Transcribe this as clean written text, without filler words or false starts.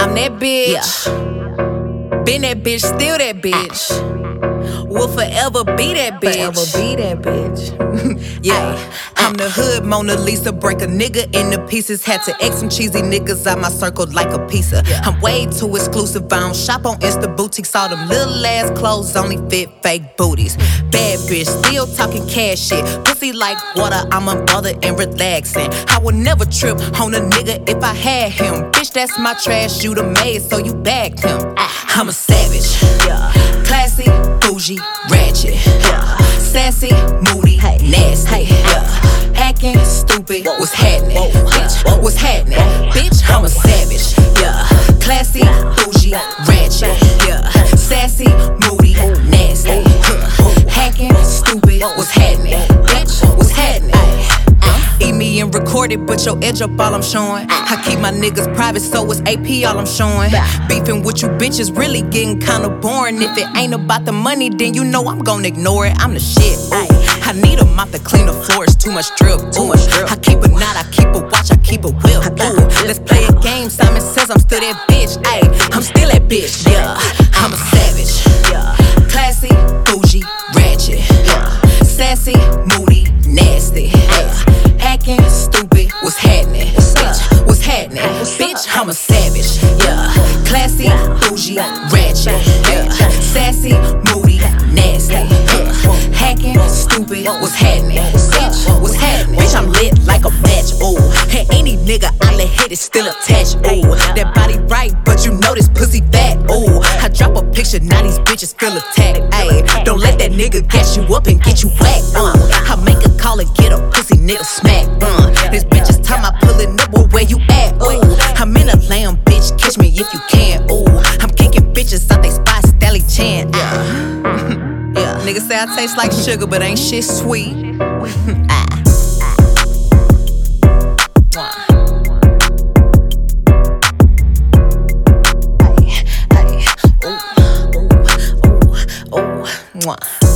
I'm that bitch. Been that bitch, still that bitch. Will forever be that bitch. Forever be that bitch. Yeah, I'm the hood Mona Lisa. Break a nigga into pieces. Had to X some cheesy niggas out my circle like a pizza. I'm way too exclusive. I don't shop on Insta boutiques. All them little ass clothes only fit fake booties. Bad bitch, still talking cash shit. Pussy like water, I'm unbothered and relaxing. I would never trip on a nigga if I had him. Bitch, that's my trash, you the maid, so you bagged him. I'm a savage, classy, bougie, ratchet, sassy, moody, nasty, hacking, stupid, what's happening, bitch, what's happening, bitch, I'm a savage, classy, bougie, ratchet, sassy, moody, nasty, hacking, stupid, what's happening, bitch, what's happening. Eat me and record it, but your edge up all I'm showing. I keep my niggas private, so it's AP all I'm showing. Beefing with you bitches really getting kinda boring. If it ain't about the money, then you know I'm gon' ignore it. I'm the shit, ooh. I need a mop to clean the floors, too much drip, ooh. I keep a knot, I keep a watch, I keep a whip, ooh. Let's play a game, Simon says I'm still that bitch, ayy. I'm still that bitch, I'm a savage, classy, bougie, ratchet, sassy, moody, nasty, hacking, stupid, what's happening, bitch, what's happening, bitch, I'm a savage, classy, bougie, ratchet, sassy, moody, nasty, hacking, stupid, what's happening, bitch, what's happening, bitch, I'm lit like a match, ooh, and any nigga I let hit is still attached, ooh, that body right, but you know this pussy fat, ooh, I drop a picture, now these bitches feel attacked, ayy, don't let that nigga gas you up and get you whacked, I make a call and get a pussy nigga smack, this bitch is time I pullin' up, where you at, ooh, I'm in a lamb, bitch, catch me if you can, ooh, I'm kicking bitches out they spot, Stelly Chan, niggas say I taste like sugar, but ain't shit sweet, Mwah.